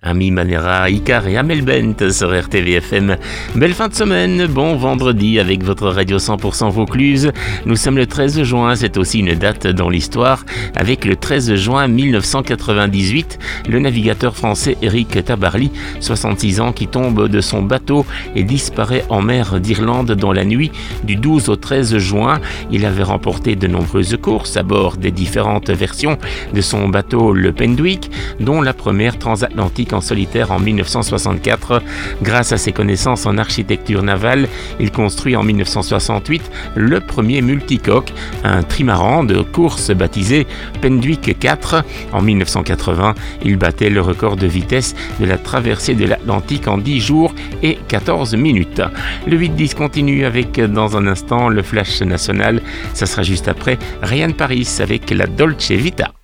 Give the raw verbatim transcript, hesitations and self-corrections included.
Ami Manera, Icar et Amel Bent sur R T V F M. Belle fin de semaine, bon vendredi avec votre radio cent pour cent Vaucluse. Nous sommes le treize juin, c'est aussi une date dans l'histoire. Avec le treize juin mille neuf cent quatre-vingt-dix-huit, le navigateur français Éric Tabarly, soixante-six ans, qui tombe de son bateau et disparaît en mer d'Irlande dans la nuit du douze au treize juin. Il avait remporté de nombreuses courses à bord des différentes versions de son bateau le Pendwick, dont la première transatlantique en solitaire en mille neuf cent soixante-quatre. Grâce à ses connaissances en architecture navale, il construit en mille neuf cent soixante-huit le premier multicoque, un trimaran de course baptisé Pendwick quatre. En mille neuf cent quatre-vingts, il battait le record de vitesse de la traversée de l'Atlantique en dix jours et quatorze minutes. Le huit dix continue avec, dans un instant, le flash national. Ça sera juste après Ryan Paris avec la Dolce Vita.